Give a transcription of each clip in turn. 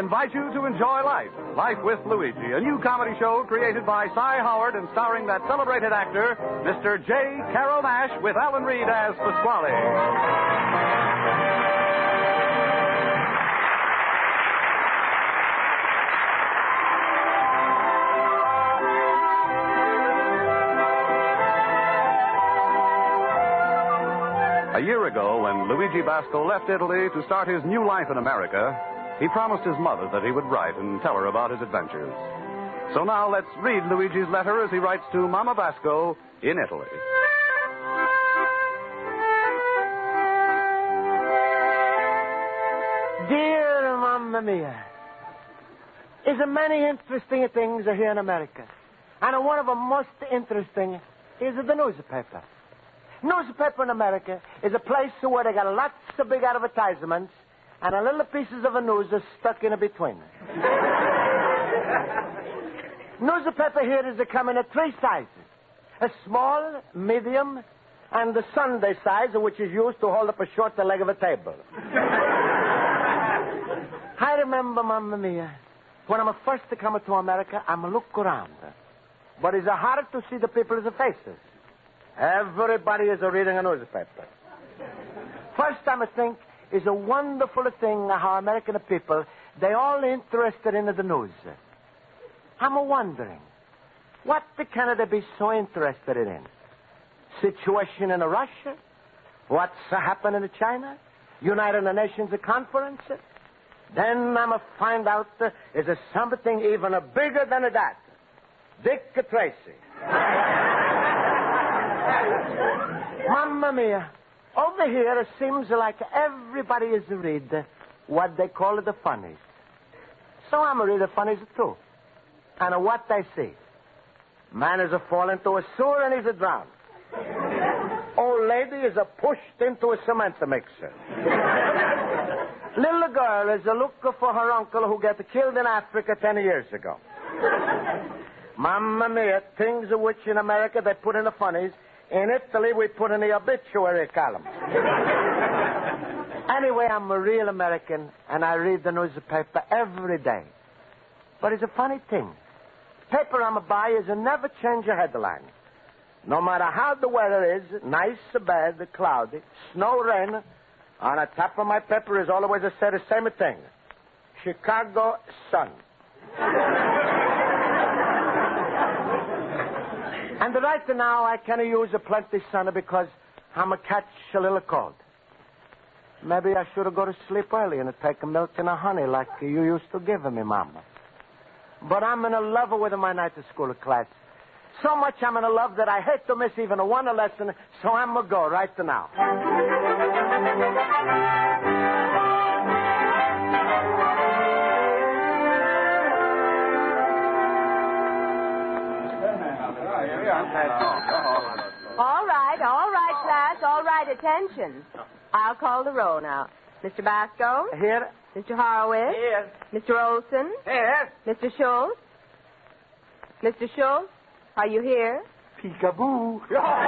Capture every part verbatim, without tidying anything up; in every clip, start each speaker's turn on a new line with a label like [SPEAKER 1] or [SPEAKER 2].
[SPEAKER 1] invite you to enjoy Life, Life with Luigi, a new comedy show created by Cy Howard and starring that celebrated actor, Mister J. Carrol Naish, with Alan Reed as Pasquale. A year ago, when Luigi Basco left Italy to start his new life in America, he promised his mother that he would write and tell her about his adventures. So now let's read Luigi's letter as he writes to Mama Basco in Italy.
[SPEAKER 2] Dear Mamma Mia, there's a many interesting things here in America. And one of the most interesting is the newspaper. Newspaper in America is a place where they got lots of big advertisements and a little pieces of a news are stuck in between. Newspaper here is coming in three sizes. A small, medium, and the Sunday size, which is used to hold up a short leg of a table. I remember, Mamma Mia, when I'm first coming to America, I'm a look around. But it's hard to see the people's faces. Everybody is reading a newspaper. First time I think is a wonderful thing how American people, they all interested in the news. I'm wondering, what can they be so interested in? Situation in Russia? What's happening in China? United Nations Conference? Then I'm find out uh, is something even bigger than that. Dick Tracy. Mamma Mia, over here it seems like everybody is read what they call the funnies. So I'm read the funnies too. And what I see, man is a fall into a sewer and he's a drowned. Old lady is a pushed into a cement mixer. Little girl is a looking for her uncle who got killed in Africa ten years ago. Mamma Mia, things which in America they put in the funnies. In Italy, we put in the obituary column. Anyway, I'm a real American, and I read the newspaper every day. But it's a funny thing. Paper I'm a buy is a never change a headline. No matter how the weather is, nice or bad, cloudy, snow, rain, on the top of my paper is always say the same thing. Chicago sun. And right now, I can use a plenty sun because I'm a catch a little cold. Maybe I should go to sleep early and take a milk and a honey like you used to give me, Mama. But I'm in love with my night school class. So much I'm in love that I hate to miss even one lesson, so I'm going to go right now.
[SPEAKER 3] All right, all right, class, all right, attention. I'll call the roll now. Mister Basco?
[SPEAKER 2] Here.
[SPEAKER 3] Mister Horowitz?
[SPEAKER 2] Here.
[SPEAKER 3] Mister Olson?
[SPEAKER 2] Here.
[SPEAKER 3] Mister Schultz? Mister Schultz, are you here?
[SPEAKER 2] Peekaboo.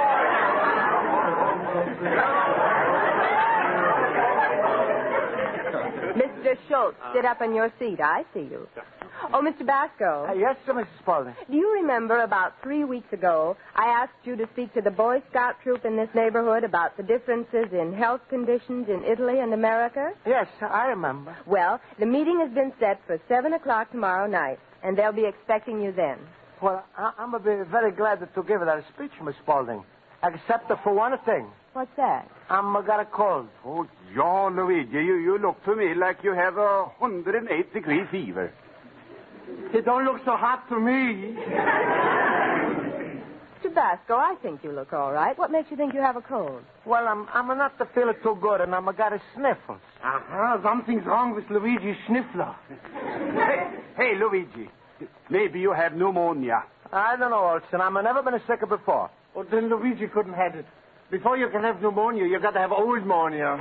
[SPEAKER 3] Mister Schultz, sit up in your seat. I see you. Oh, Mister Basco.
[SPEAKER 2] Uh, yes, sir, Missus Spaulding.
[SPEAKER 3] Do you remember about three weeks ago, I asked you to speak to the Boy Scout troop in this neighborhood about the differences in health conditions in Italy and America?
[SPEAKER 2] Yes, I remember.
[SPEAKER 3] Well, the meeting has been set for seven o'clock tomorrow night, and they'll be expecting you then.
[SPEAKER 2] Well, I- I'm going to be very glad to give that speech, Miss Spaulding. Except for one thing.
[SPEAKER 3] What's that?
[SPEAKER 2] I'm uh, got a cold.
[SPEAKER 4] Oh, yeah, Luigi, you, you look to me like you have a one hundred eight degree fever.
[SPEAKER 2] It don't look so hot to me.
[SPEAKER 3] Mister Basco, I think you look all right. What makes you think you have a cold?
[SPEAKER 2] Well, I'm I'm not feeling too good, and I'm got a sniffles.
[SPEAKER 4] Uh-huh, something's wrong with Luigi's sniffler. hey, hey, Luigi, maybe you have pneumonia.
[SPEAKER 2] I don't know, Olson. I've never been sick before.
[SPEAKER 4] Well, then Luigi couldn't have it. Before you can have pneumonia, you got to have old pneumonia.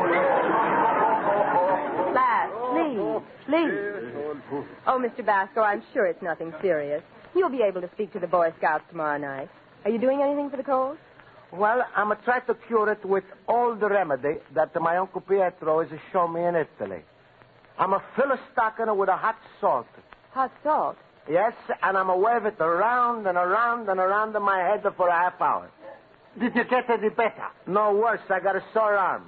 [SPEAKER 3] Class, please, please. Oh, Mister Basco, I'm sure it's nothing serious. You'll be able to speak to the Boy Scouts tomorrow night. Are you doing anything for the cold?
[SPEAKER 2] Well, I'm going to try to cure it with all the remedy that my Uncle Pietro has shown me in Italy. I'm going to fill a stocking with a hot salt.
[SPEAKER 3] Hot salt?
[SPEAKER 2] Yes, and I'm going to wave it around and around and around in my head for a half hour.
[SPEAKER 4] Did you get any better?
[SPEAKER 2] No worse. I got a sore arm.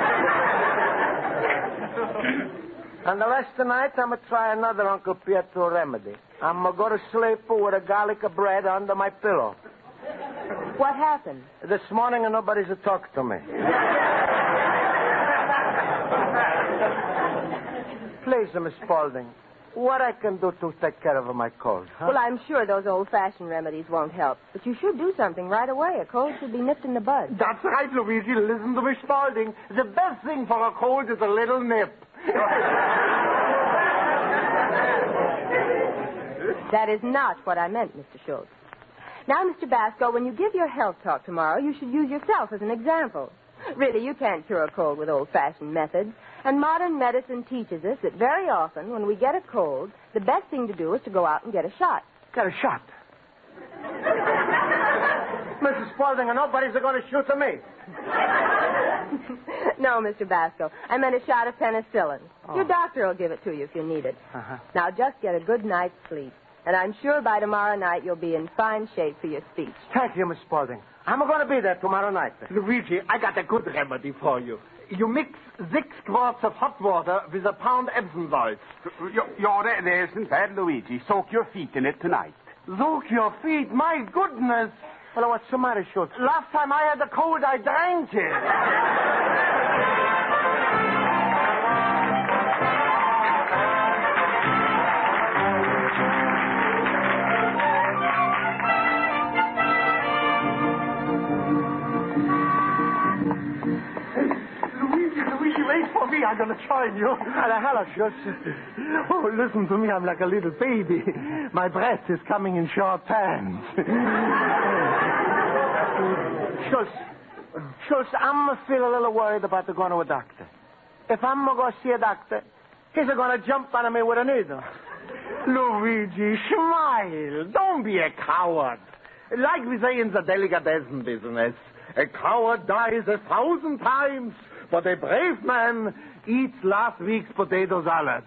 [SPEAKER 2] And the rest of the night, I'm going to try another Uncle Pietro remedy. I'm going to go to sleep with a garlic bread under my pillow.
[SPEAKER 3] What happened?
[SPEAKER 2] This morning, nobody's talked to me. Please, Miss Spaulding, what I can do to take care of my cold, huh?
[SPEAKER 3] Well, I'm sure those old-fashioned remedies won't help. But you should do something right away. A cold should be nipped in the bud.
[SPEAKER 4] That's right, Luigi. Listen to me, Spaulding. The best thing for a cold is a little nip.
[SPEAKER 3] That is not what I meant, Mister Schultz. Now, Mister Basco, when you give your health talk tomorrow, you should use yourself as an example. Really, you can't cure a cold with old-fashioned methods. And modern medicine teaches us that very often, when we get a cold, the best thing to do is to go out and get a shot.
[SPEAKER 2] Get a shot? Missus Spaulding, nobody's going to shoot at me.
[SPEAKER 3] No, Mister Basco. I meant a shot of penicillin.
[SPEAKER 2] Oh.
[SPEAKER 3] Your doctor will give it to you if you need it.
[SPEAKER 2] Uh-huh.
[SPEAKER 3] Now, just get a good night's sleep. And I'm sure by tomorrow night you'll be in fine shape for your speech.
[SPEAKER 2] Thank you, Miss Spaulding. I'm going to be there tomorrow night.
[SPEAKER 4] Luigi, I got a good remedy for you. You mix six quarts of hot water with a pound Epsom salts.
[SPEAKER 5] Ja, det, det är isn't bad, Luigi. Soak your feet in it tonight.
[SPEAKER 4] Soak your feet? My goodness.
[SPEAKER 2] Well, what's the matter, Schultz?
[SPEAKER 4] Last time I had a cold, I drank it. I'm going to join you.
[SPEAKER 2] Hello, hello, Schultz.
[SPEAKER 4] Oh, listen to me. I'm like a little baby. My breath is coming in short pants.
[SPEAKER 2] Schultz, Schultz, I'm feel a little worried about going to a doctor. If I'm going to go see a doctor, he's going to jump on me with a needle.
[SPEAKER 4] Luigi, smile. Don't be a coward. Like we say in the delicatessen business, a coward dies a thousand times, but a brave man eats last week's potato salad.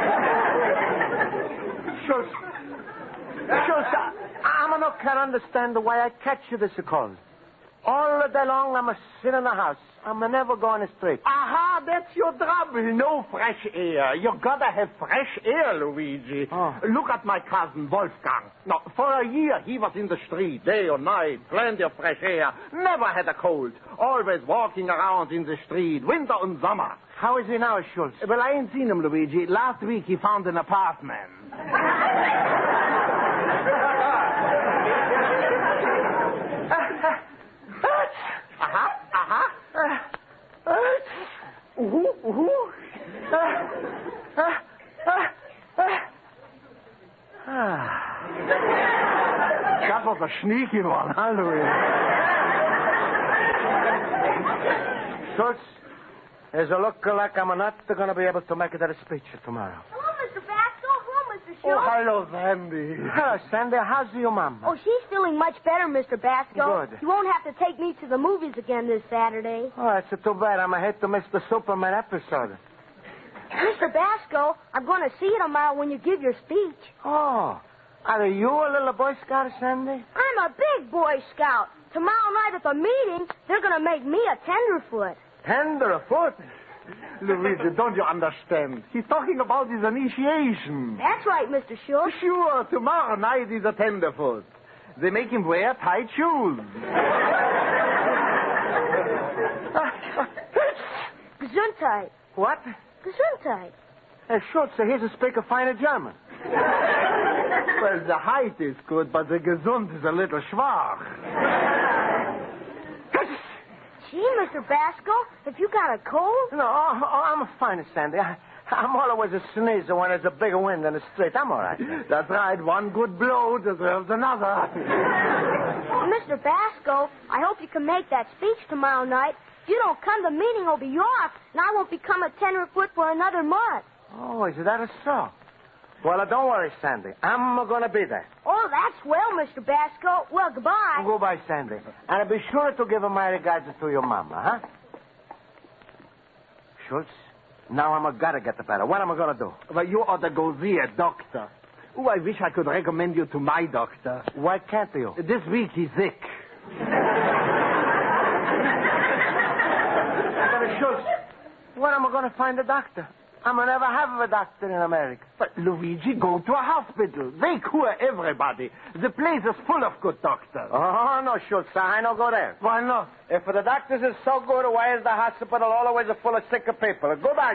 [SPEAKER 2] Schultz, Schultz, I, I not can understand why I catch you this cold. All the day long, I'm a sit in the house. I'm a never go on the street.
[SPEAKER 4] Aha, that's your trouble. No fresh air. You gotta have fresh air, Luigi.
[SPEAKER 2] Oh.
[SPEAKER 4] Look at my cousin, Wolfgang. Now, for a year, he was in the street, day or night, plenty of fresh air. Never had a cold. Always walking around in the street, winter and summer.
[SPEAKER 2] How is he now, Schultz?
[SPEAKER 4] Well, I ain't seen him, Luigi. Last week, he found an apartment. Aha, aha.
[SPEAKER 2] Uh, uh, ooh, ooh. Uh, uh, uh, uh.
[SPEAKER 4] That was a sneaky one, huh, Louis?
[SPEAKER 2] Schultz, there's a look like I'm not going to be able to make it at a speech tomorrow.
[SPEAKER 6] Hello, Mister Basco. Hello, Mister Schultz.
[SPEAKER 4] Oh, hello, Sandy.
[SPEAKER 2] Hello, Sandy. How's your mama?
[SPEAKER 6] Oh, she's feeling much better, Mister Basco.
[SPEAKER 2] Good.
[SPEAKER 6] You won't have to take me to the movies again this Saturday.
[SPEAKER 2] Oh, that's too bad. I'm going to miss the Superman episode.
[SPEAKER 6] Mister Basco, I'm going to see you tomorrow when you give your speech.
[SPEAKER 2] Oh, are you a little Boy Scout, Sandy?
[SPEAKER 6] I'm a big Boy Scout. Tomorrow night at the meeting, they're going to make me a tenderfoot.
[SPEAKER 2] Tenderfoot?
[SPEAKER 4] Luigi, don't you understand? He's talking about his initiation.
[SPEAKER 6] That's right, Mister Schultz.
[SPEAKER 4] Sure, tomorrow night is a tenderfoot. They make him wear tight shoes.
[SPEAKER 6] Gesundheit.
[SPEAKER 2] What?
[SPEAKER 6] Gesundheit.
[SPEAKER 2] Hey, Schultz, here's a speaker fine German.
[SPEAKER 4] Well, the height is good, but the gesund is a little schwach.
[SPEAKER 6] Gee, Mister Basco, have you got a cold?
[SPEAKER 2] No, oh, oh, I'm fine, Sandy. I, I'm always a sneezer when there's a big wind in the street. I'm all right.
[SPEAKER 4] That's right. One good blow deserves another.
[SPEAKER 6] Oh, Mister Basco, I hope you can make that speech tomorrow night. If you don't come, the meeting will be yours, and I won't become a tenderfoot for another month.
[SPEAKER 2] Oh, is that a so? Well, uh, don't worry, Sandy. I'm going to be there.
[SPEAKER 6] Oh, that's well, Mister Basco. Well, goodbye.
[SPEAKER 2] Goodbye, Sandy. And be sure to give my regards to your mama, huh? Schultz, Now I'm gotta get the better. What am I gonna do?
[SPEAKER 4] Well, you ought to go see a doctor. Oh, I wish I could recommend you to my doctor.
[SPEAKER 2] Why can't you?
[SPEAKER 4] This week he's sick.
[SPEAKER 2] Mister Schultz, where am I gonna find a doctor? I'm gonna never have a doctor in America.
[SPEAKER 4] But, Luigi, go to a hospital. They cure everybody. The place is full of good doctors.
[SPEAKER 2] Oh, no, Schultz, I don't go there.
[SPEAKER 4] Why not?
[SPEAKER 2] If the doctors is so good, why is the hospital always full of sick people? Go back.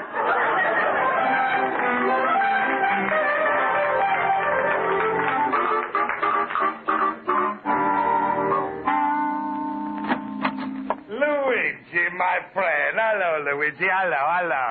[SPEAKER 7] Luigi, my friend. Hello, Luigi. Hello, hello.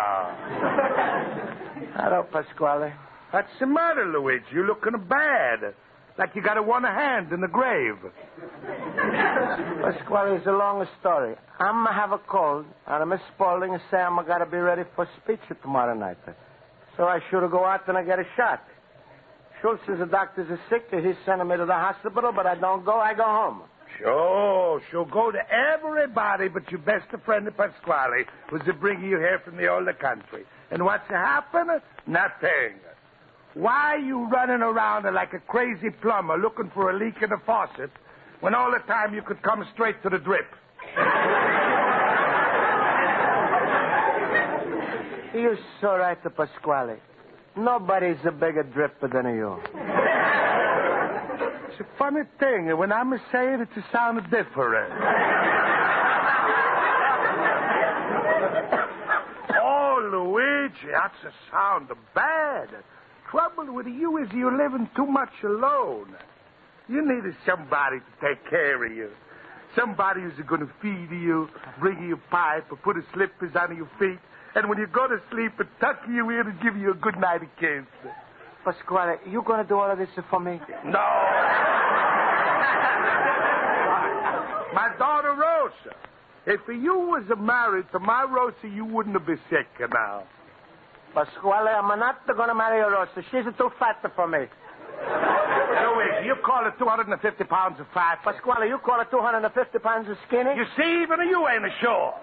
[SPEAKER 2] Hello, Pasquale.
[SPEAKER 7] What's the matter, Luigi? You're looking bad. Like you got a one hand in the grave.
[SPEAKER 2] Pasquale, it's a long story. I'm gonna have a cold, and Miss Spaulding say I'm gonna be ready for speech tomorrow night. So I should go out and I get a shot. Schultz says the doctors are sick. He's sending me to the hospital, but I don't go. I go home.
[SPEAKER 7] Sure, sure. Go to everybody but your best friend, Pasquale, who's bringing you here from the older country. And what's happening? Nothing. Why are you running around like a crazy plumber looking for a leak in the faucet when all the time you could come straight to the drip?
[SPEAKER 2] You're so right, Pasquale. Nobody's a bigger dripper than you.
[SPEAKER 7] It's a funny thing. When I'm saying it, it sounds different. Oh, Luigi, that's a sound bad. Trouble with you is you're living too much alone. You needed somebody to take care of you. Somebody who's going to feed you, bring you a pipe, or put a slippers under your feet, and when you go to sleep, and tuck you in and give you a good night kiss.
[SPEAKER 2] Pasquale, you gonna do all of this for me?
[SPEAKER 7] No. My daughter Rosa. If you was married to my Rosa, you wouldn't have been sick now.
[SPEAKER 2] Pasquale, I'm not gonna marry Rosa. She's too fat for me.
[SPEAKER 7] Luigi, you call it two hundred fifty pounds of fat.
[SPEAKER 2] Pasquale, you call it two hundred fifty pounds of skinny?
[SPEAKER 7] You see, even you ain't sure.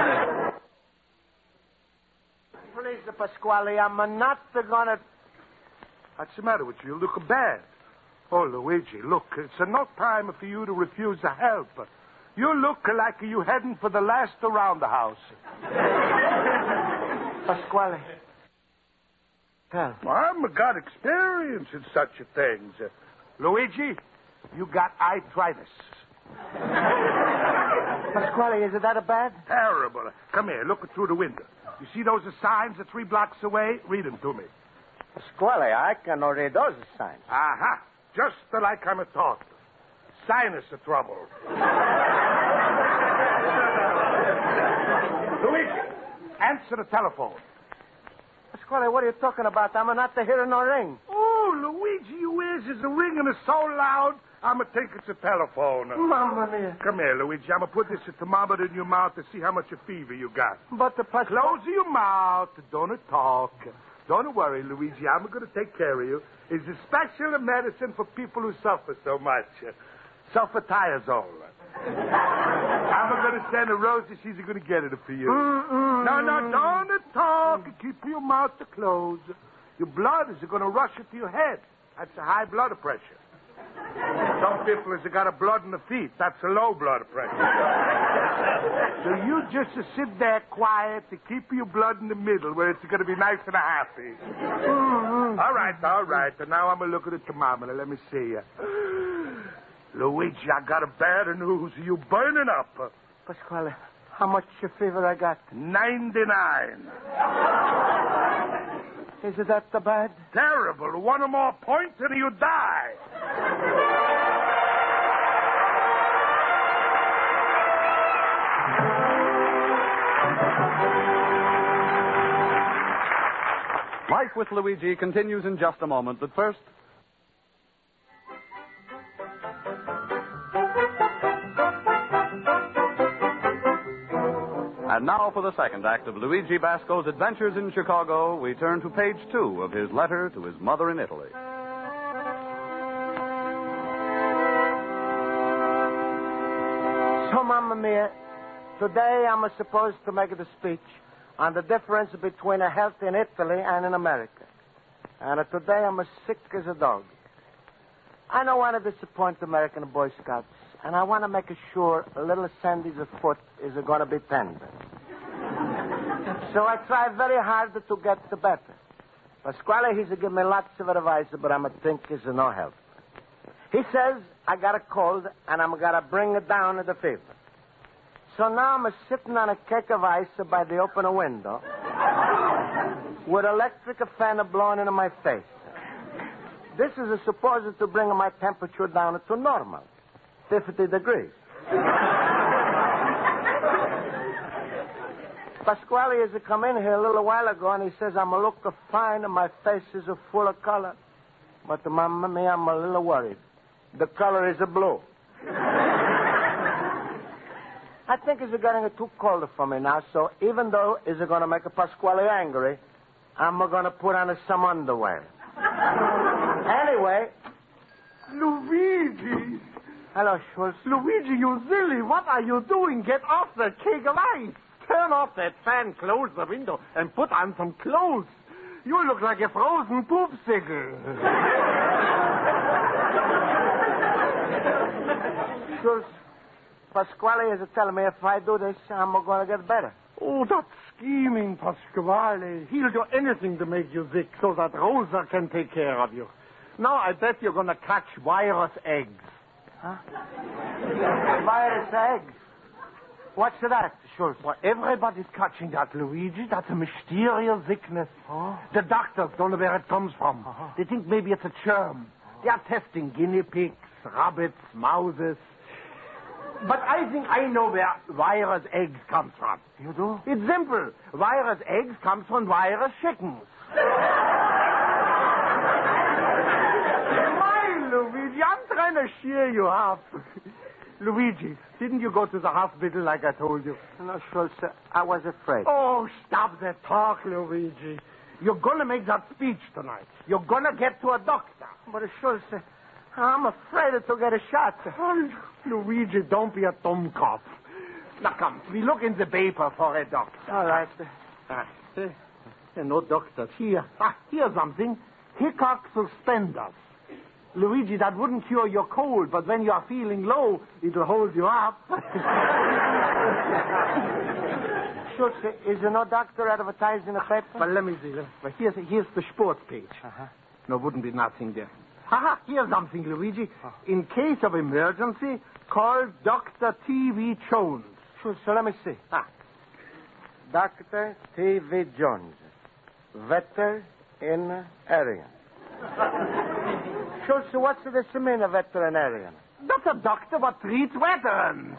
[SPEAKER 2] Please, Pasquale, I'm not gonna...
[SPEAKER 7] What's the matter with you? You look bad. Oh, Luigi, look, it's no time for you to refuse the help. You look like you heading for the last around the house.
[SPEAKER 2] Pasquale. Tell.
[SPEAKER 7] Well, I've got experience in such a things. Uh, Luigi, you got arthritis.
[SPEAKER 2] Pasquale, is it that bad?
[SPEAKER 7] Terrible. Come here, look through the window. You see those signs are three blocks away? Read them to me.
[SPEAKER 2] Pasquale, I can read those signs.
[SPEAKER 7] Aha. Just like I'm taught. Sinus trouble. Luigi, answer the telephone.
[SPEAKER 2] Pasquale, what are you talking about? I'm not hearing no ring.
[SPEAKER 7] Oh, Luigi, your ears is ringing so loud, I'm going to think it's a telephone.
[SPEAKER 2] Mamma mia.
[SPEAKER 7] Come here, Luigi. I'm going to put this thermometer in your mouth to see how much of fever you got.
[SPEAKER 2] But the Pasquale...
[SPEAKER 7] Close your mouth. Don't talk. Don't worry, Luigi. I'm going to take care of you. It's a special medicine for people who suffer so much. Sulfatiazole. I'm going to send a Rosie. She's going to get it for you.
[SPEAKER 2] Mm-mm.
[SPEAKER 7] No, no, don't talk. Keep your mouth closed. Your blood is going to rush into your head. That's a high blood pressure. Some people has got a blood in the feet. That's a low blood pressure. So you just sit there quiet to keep your blood in the middle where it's going to be nice and happy. Mm-hmm. All right, all right. And now I'm going to look at the thermometer. Let me see. Luigi, I got a bad news. You burning up.
[SPEAKER 2] Pasquale, how much fever I got?
[SPEAKER 7] ninety-nine.
[SPEAKER 2] Is it that the bad?
[SPEAKER 7] Terrible. One or more points and you die.
[SPEAKER 1] Life with Luigi continues in just a moment, but first... And now for the second act of Luigi Basco's adventures in Chicago, we turn to page two of his letter to his mother in Italy.
[SPEAKER 2] So, Mamma Mia, today I'm supposed to make the speech, on the difference between a health in Italy and in America. And uh, today I'm as sick as a dog. I don't want to disappoint the American Boy Scouts, and I want to make sure little Sandy's foot is going to be tender. So I try very hard to get the better. Pasquale, he's given me lots of advice, but I'm a think is no help. He says I got a cold, and I'm going to bring it down to the fever. So now I'm sitting on a cake of ice by the open window with electric fan blowing into my face. This is supposed to bring my temperature down to normal, fifty degrees. Pasquale has come in here a little while ago, and he says I'm a look fine and my face is full of color. But, mamma mia, I'm a little worried. The color is blue. I think it's getting too cold for me now, so even though it's going to make Pasquale angry, I'm going to put on some underwear. Anyway.
[SPEAKER 4] Luigi!
[SPEAKER 2] Hello, Schultz.
[SPEAKER 4] Luigi, you silly. What are you doing? Get off the cake of ice. Turn off that fan, close the window, and put on some clothes. You look like a frozen poopsicle.
[SPEAKER 2] Schultz, Pasquale is telling me if I do this, I'm going to get better.
[SPEAKER 4] Oh, that scheming Pasquale. He'll do anything to make you sick so that Rosa can take care of you. Now I bet you're going to catch virus eggs.
[SPEAKER 2] Huh? Virus eggs? What's that, Schultz?
[SPEAKER 4] Well, everybody's catching that, Luigi. That's a mysterious sickness.
[SPEAKER 2] Oh?
[SPEAKER 4] The doctors don't know where it comes from.
[SPEAKER 2] Uh-huh.
[SPEAKER 4] They think maybe it's a germ. They are testing guinea pigs, rabbits, mouses. But I think I know where virus eggs come from.
[SPEAKER 2] You do?
[SPEAKER 4] It's simple. Virus eggs comes from virus chickens. My Luigi, I'm trying to cheer you up. Luigi, didn't you go to the hospital like I told you?
[SPEAKER 2] No, Schultz, I was afraid.
[SPEAKER 4] Oh, stop that talk, Luigi. You're going to make that speech tonight. You're going to get to a doctor.
[SPEAKER 2] But, Schultz, I'm afraid to get a shot.
[SPEAKER 4] Oh, Luigi, don't be a dummkopf. Now, come, we look in the paper for a doctor.
[SPEAKER 2] All right.
[SPEAKER 4] Ah, eh, eh, no doctors here. Ah, here's something. Hickok suspenders. Luigi, that wouldn't cure your cold, but when you're feeling low, it'll hold you up.
[SPEAKER 2] Schultz, is there no doctor advertised in the paper?
[SPEAKER 4] Well, let me see. Well, here's, here's the sports page.
[SPEAKER 2] Uh-huh.
[SPEAKER 4] No, wouldn't be nothing there. Ha-ha, here's something, Luigi. In case of emergency, call Doctor T V Jones.
[SPEAKER 2] Schultz, so let me see.
[SPEAKER 4] Ah.
[SPEAKER 2] Doctor T V Jones, veterinarian. Schultz, what's this mean, a veterinarian?
[SPEAKER 4] That's a doctor what treats veterans.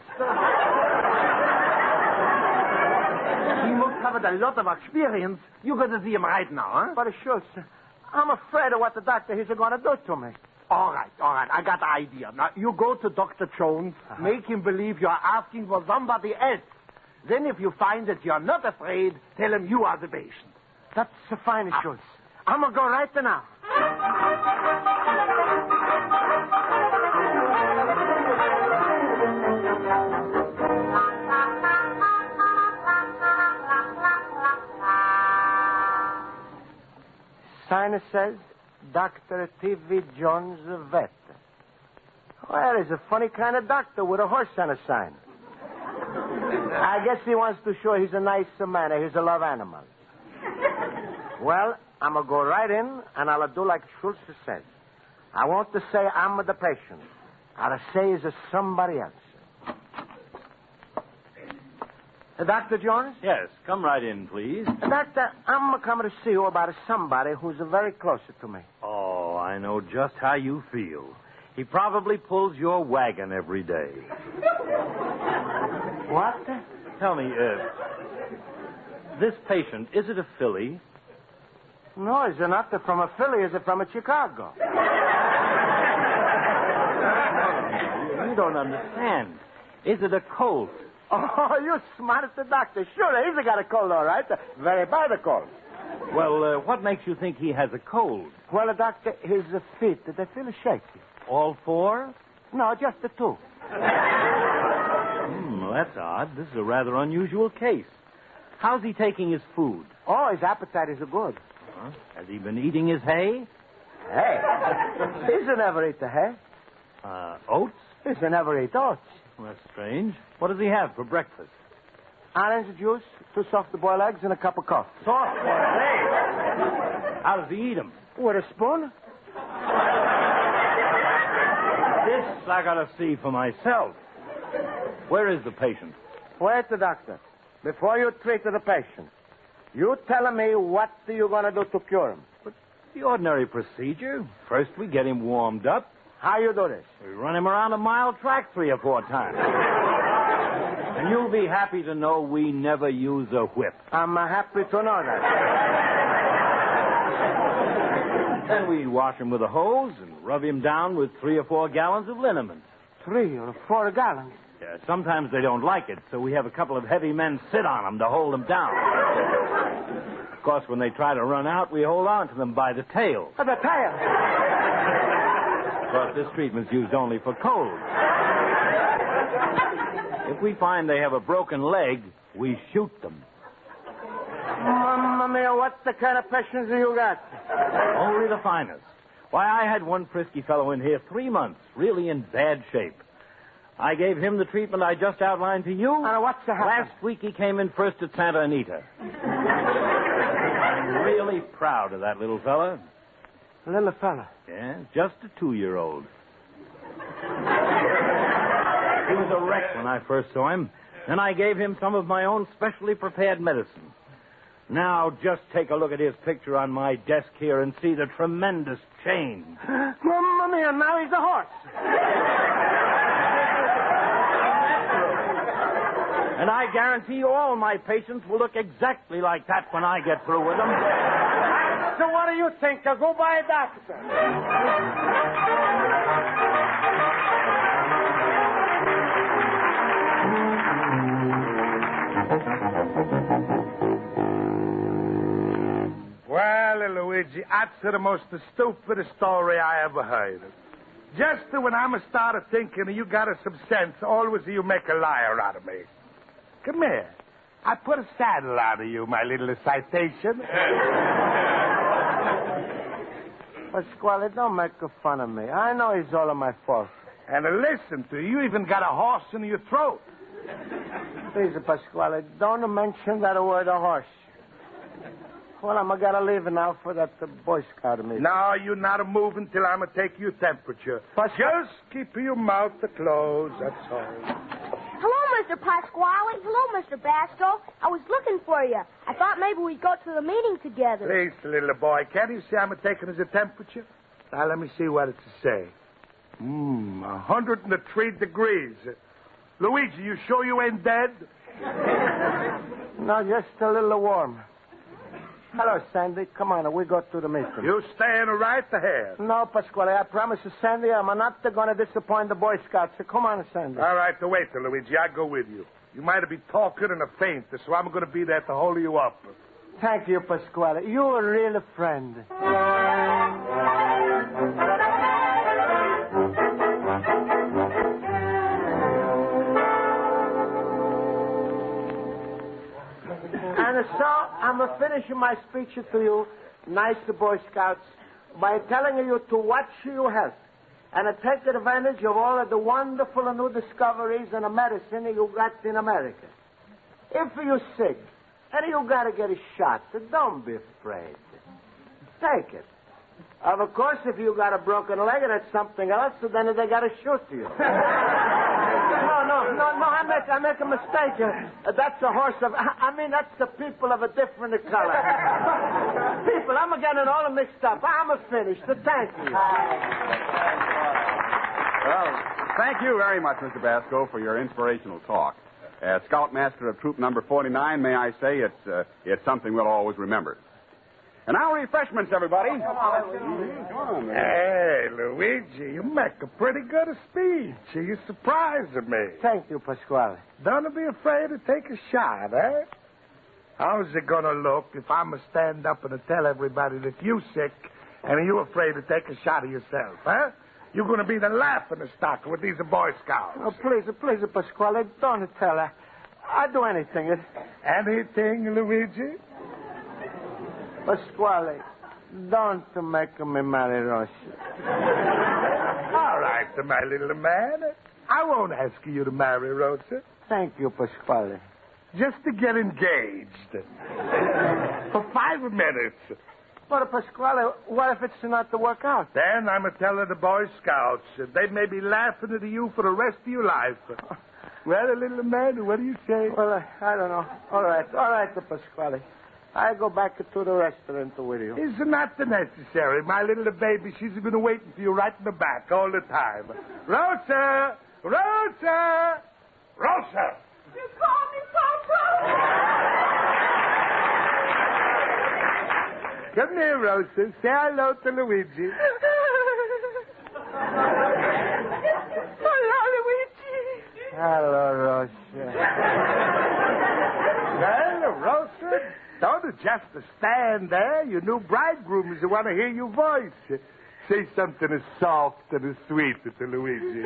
[SPEAKER 4] He must have a lot of experience. You're going to see him right now, huh?
[SPEAKER 2] But, Schultz, I'm afraid of what the doctor is going to do to me.
[SPEAKER 4] All right, all right. I got the idea. Now, you go to Doctor Jones, uh-huh. Make him believe you're asking for somebody else. Then if you find that you're not afraid, tell him you are the patient.
[SPEAKER 2] That's fine, ah. Schultz.
[SPEAKER 4] I'm going to go right now.
[SPEAKER 2] Sign says, Doctor T V Jones, vet. Well, he's a funny kind of doctor with a horse on a sign. I guess he wants to show he's a nice man. He's a love animal. Well, I'm going to go right in, and I'll do like Schultz says. I want to say I'm the patient. I'll say he's somebody else. Uh, Doctor Jones?
[SPEAKER 8] Yes, come right in, please.
[SPEAKER 2] Uh, doctor, I'm coming to see you about somebody who's very close to me.
[SPEAKER 8] Oh, I know just how you feel. He probably pulls your wagon every day.
[SPEAKER 2] What?
[SPEAKER 8] Tell me, uh, this patient, is it a filly?
[SPEAKER 2] No, is it not from a Philly? Is it from a Chicago?
[SPEAKER 8] You don't understand. Is it a colt?
[SPEAKER 2] Oh, you smart the doctor. Sure, he's got a cold, all right. Very bad a cold.
[SPEAKER 8] Well, uh, what makes you think he has a cold?
[SPEAKER 2] Well, the doctor, his feet, they feel shaky.
[SPEAKER 8] All four?
[SPEAKER 2] No, just the two.
[SPEAKER 8] Hmm, well, that's odd. This is a rather unusual case. How's he taking his food?
[SPEAKER 2] Oh, his appetite is good.
[SPEAKER 8] Huh? Has he been eating his hay?
[SPEAKER 2] Hay? He's never eat the hay.
[SPEAKER 8] Uh, oats?
[SPEAKER 2] He's never eat oats.
[SPEAKER 8] Well, that's strange. What does he have for breakfast?
[SPEAKER 2] Orange juice, two soft-boiled eggs, and a cup of coffee.
[SPEAKER 8] Soft-boiled eggs? How does he eat them?
[SPEAKER 2] With a spoon?
[SPEAKER 8] This I gotta see for myself. Where is the patient?
[SPEAKER 2] Wait, the doctor. Before you treat the patient, you tell me what you're going to do to cure him.
[SPEAKER 8] But the ordinary procedure. First, we get him warmed up.
[SPEAKER 2] How you do this?
[SPEAKER 8] We run him around a mile track three or four times. And you'll be happy to know we never use a whip.
[SPEAKER 2] I'm uh, happy to know that.
[SPEAKER 8] Then we wash him with a hose and rub him down with three or four gallons of liniment.
[SPEAKER 2] Three or four gallons?
[SPEAKER 8] Yeah, sometimes they don't like it, so we have a couple of heavy men sit on them to hold them down. Of course, when they try to run out, we hold on to them by the tail.
[SPEAKER 2] By the tail?
[SPEAKER 8] Of course, this treatment's used only for colds. If we find they have a broken leg, we shoot them.
[SPEAKER 2] Mamma mia, what the kind of patients do you got?
[SPEAKER 8] Only the finest. Why, I had one frisky fellow in here three months, really in bad shape. I gave him the treatment I just outlined to you.
[SPEAKER 2] Uh, what's the happen?
[SPEAKER 8] Last week he came in first at Santa Anita. I'm really proud of that little fella.
[SPEAKER 2] Little fella?
[SPEAKER 8] Yeah, just a two-year-old. He was a wreck when I first saw him. Then I gave him some of my own specially prepared medicine. Now, just take a look at his picture on my desk here and see the tremendous change.
[SPEAKER 2] Mamma mia, now he's a horse.
[SPEAKER 8] And I guarantee you all my patients will look exactly like that when I get through with them.
[SPEAKER 2] So what do you think? I'll go buy a doctor.
[SPEAKER 7] Well, Luigi, that's the most stupidest story I ever heard. Just when I'm started thinking you got some sense, always you make a liar out of me. Come here. I put a saddle on you, my little citation.
[SPEAKER 2] Pasquale, don't make fun of me. I know it's all my fault.
[SPEAKER 7] And listen to you, you even got a horse in your throat.
[SPEAKER 2] Please, Pasquale, don't mention that word, a horse. Well, I'm going to leave now for that uh, Boy Scout meeting.
[SPEAKER 7] No, you're not moving till I'm going to take your temperature.
[SPEAKER 2] Pas-
[SPEAKER 7] Just keep your mouth closed, that's all.
[SPEAKER 6] Hello, Mister Pasquale. Hello, Mister Basco. I was looking for you. I thought maybe we'd go to the meeting together.
[SPEAKER 7] Please, little boy, can't you see I'm taking his temperature? Now, let me see what it's say. Mmm, one hundred three degrees. Luigi, you sure you ain't dead?
[SPEAKER 2] No, just a little warm. Hello, Sandy. Come on, we go to the meeting.
[SPEAKER 7] You staying right ahead.
[SPEAKER 2] No, Pasquale, I promise you, Sandy, I'm not going to disappoint the Boy Scouts. So come on, Sandy.
[SPEAKER 7] All right, so wait, Luigi. I go with you. You might be talking in a faint, so I'm going to be there to hold you up.
[SPEAKER 2] Thank you, Pasquale. You're a real friend. And so I'm finishing my speech to you, nice Boy Scouts, by telling you to watch your health and to take advantage of all of the wonderful new discoveries and medicine you got in America. If you're sick and you got to get a shot, don't be afraid. Take it. Of course, if you got a broken leg and it's something else, then they got to shoot you. No, no, no, no, I make, I make a mistake. Uh, that's a horse of, I mean, that's the people of a different color. People, I'm getting all mixed up. I'm finished. Thank you.
[SPEAKER 1] Well, thank you very much, Mister Basco, for your inspirational talk. As Scoutmaster of Troop Number forty-nine, may I say it's, uh, it's something we'll always remember. And now refreshments, everybody. Come on, man.
[SPEAKER 7] Hey, Luigi, you make a pretty good speech. You surprising me.
[SPEAKER 2] Thank you, Pasquale.
[SPEAKER 7] Don't be afraid to take a shot, eh? How's it going to look if I'm going to stand up and tell everybody that you're sick and you're afraid to take a shot of yourself, huh? You're going to be the laughing stock with these Boy Scouts.
[SPEAKER 2] Oh, please, please, Pasquale, don't tell her. I'd do anything.
[SPEAKER 7] Anything, Luigi?
[SPEAKER 2] Pasquale, don't make me marry Rosa.
[SPEAKER 7] All right, my little man. I won't ask you to marry Rosa.
[SPEAKER 2] Thank you, Pasquale.
[SPEAKER 7] Just to get engaged. For five minutes.
[SPEAKER 2] But, Pasquale, what if it's not to work out?
[SPEAKER 7] Then I'm a tell of the Boy Scouts. They may be laughing at you for the rest of your life. Well, little man, what do you say?
[SPEAKER 2] Well, uh, I don't know. All right, all right, Pasquale. I go back to the restaurant with you.
[SPEAKER 7] It's not necessary. My little baby, she's going to wait for you right in the back all the time. Rosa! Rosa! Rosa!
[SPEAKER 6] You call me Papa?
[SPEAKER 7] Come here, Rosa. Say hello to Luigi.
[SPEAKER 6] Hello, Luigi.
[SPEAKER 2] Hello, Rosa.
[SPEAKER 7] Well, Rosa, don't just stand there. Your new bridegroom is want to hear your voice. Say something as soft and as sweet to Luigi.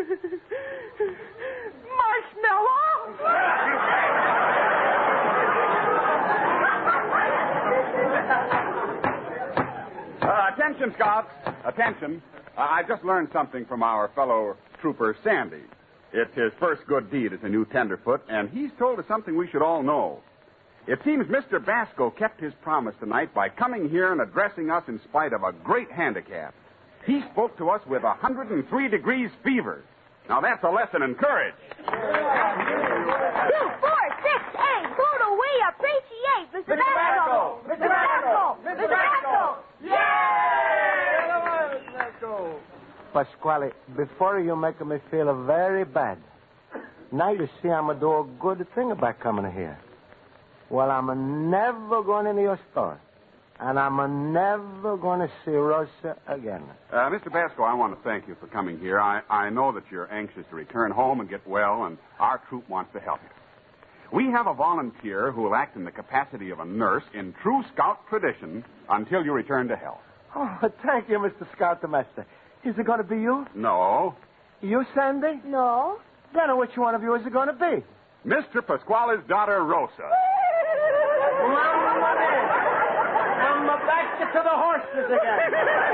[SPEAKER 5] Uh, attention, Scouts. Attention. Uh, I just learned something from our fellow trooper, Sandy. It's his first good deed as a new tenderfoot, and he's told us something we should all know. It seems Mister Basco kept his promise tonight by coming here and addressing us in spite of a great handicap. He spoke to us with one hundred three degrees fever. Now, that's a lesson in courage.
[SPEAKER 6] Two, four, six, eight. Total, we appreciate Mister Basco. Mister Basco. Mister Basco. Yay!
[SPEAKER 2] Pasquale, before you make me feel very bad, now you see I'm going to do a good thing about coming here. Well, I'm never going into your store. And I'm never going to see Rosa again.
[SPEAKER 5] Uh, Mister Basco, I want to thank you for coming here. I, I know that you're anxious to return home and get well, and our troop wants to help you. We have a volunteer who will act in the capacity of a nurse in true Scout tradition until you return to health.
[SPEAKER 2] Oh, thank you, Mister Scoutmaster. Is it going to be you?
[SPEAKER 5] No.
[SPEAKER 2] You, Sandy?
[SPEAKER 6] No.
[SPEAKER 2] Then which one of you is it going to be?
[SPEAKER 5] Mister Pasquale's daughter, Rosa.
[SPEAKER 2] I'm back to the horses again.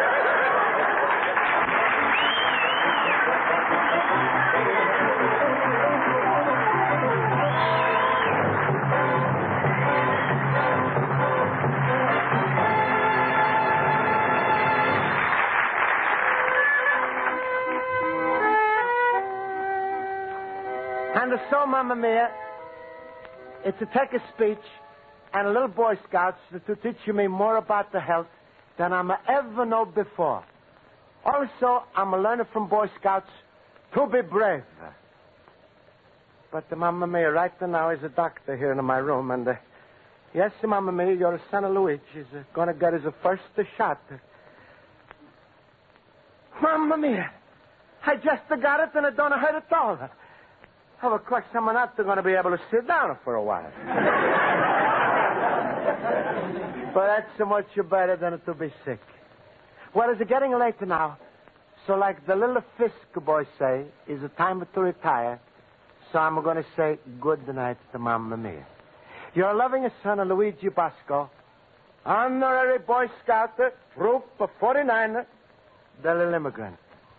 [SPEAKER 2] And so, Mamma Mia, it's to take a speech and a little Boy Scouts to teach me more about the health than I'm ever know before. Also, I'm learning from Boy Scouts to be brave. But, uh, Mamma Mia, right now is a doctor here in my room, and uh, yes, Mamma Mia, your son Luigi is uh, going to get his first shot. Mamma Mia, I just got it and it don't hurt at all. Oh, of course, I'm not going to be able to sit down for a while. But that's so much better than to be sick. Well, it's getting late now. So like the little Fisk boys say, it's time to retire. So I'm going to say good night to Mamma Mia. Your loving son, Luigi Basco, honorary Boy Scout, Troop forty-nine, the little immigrant.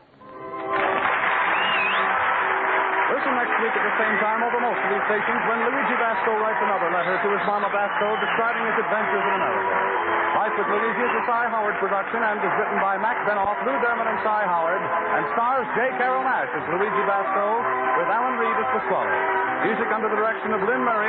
[SPEAKER 1] Listen next week at the same time over most of these stations when Luigi Basco writes another letter to his mama Basco describing his adventures in America. Life with Luigi is a Cy Howard production and is written by Mac Benoff, Lou Derman, and Cy Howard, and stars J. Carroll Nash as Luigi Basco with Alan Reed as Pasquale. Music under the direction of Lynn Murray.